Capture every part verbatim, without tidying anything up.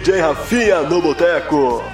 J Rafinha no Boteco.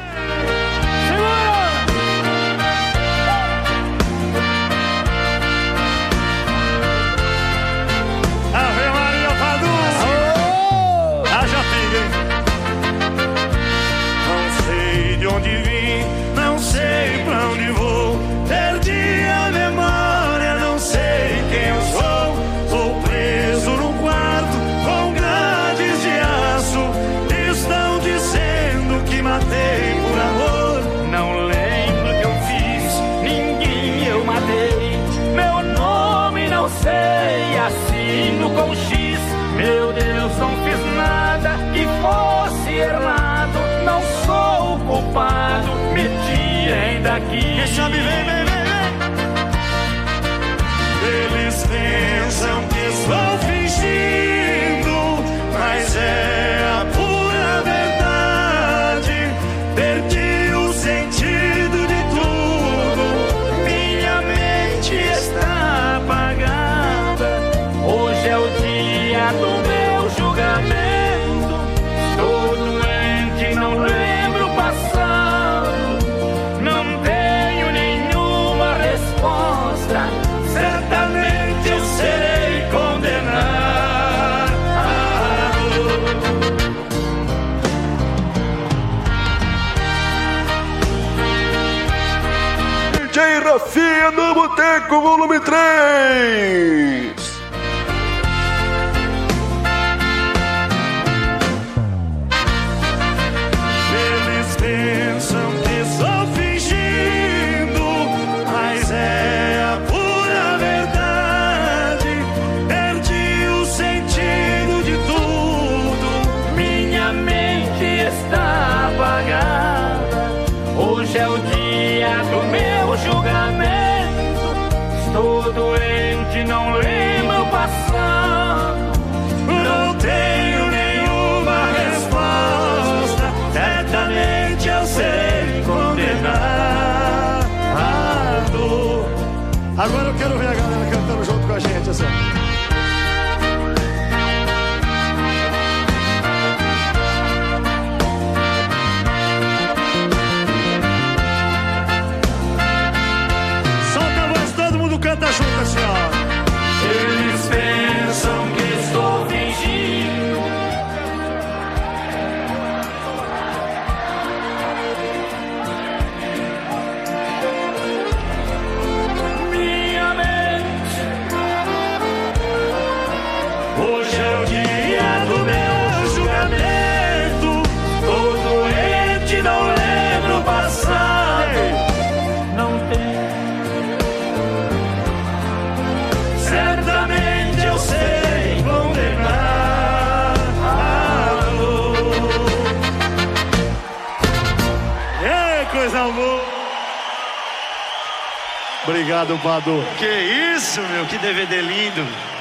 Onde vim, não sei pra onde vou. Perdi a memória, não sei quem eu sou. Sou preso num quarto com grades de aço. Estão dizendo que matei por amor. Não lembro o que eu fiz, ninguém eu matei. Meu nome não sei, assino com X. Meu Deus, não fiz nada que fosse errado. Não sou o culpado, me tirem daqui. Quem sabe, vem, vem, vem, vem. Eles pensam que estou fingindo, mas é a pura verdade. Perdi o sentido de tudo, minha mente está apagada. Hoje é o dia do meu julgamento. Estou doente, não lembro o passado. Não tenho nenhuma resposta. Certamente eu serei condenado. D J Rafinha no Boteco, volume três. Pensam que estou fingindo, mas é a pura verdade. Perdi o sentido de tudo, minha mente está apagada. Hoje é o dia do meu julgamento. Estou doente, não lembro o passado. Não tenho nenhuma resposta. Certamente eu serei condenado. Agora eu quero ver a galera cantando junto com a gente, assim. Solta a voz, todo mundo canta junto, assim, ó. Eles pensam que estou fingindo. Hoje é o dia do meu julgamento. Tô doente, não lembro o passado. Não tem. Certamente eu serei condenado. Ei, coisa boa. Obrigado, Badu. Que isso, meu, que D V D lindo.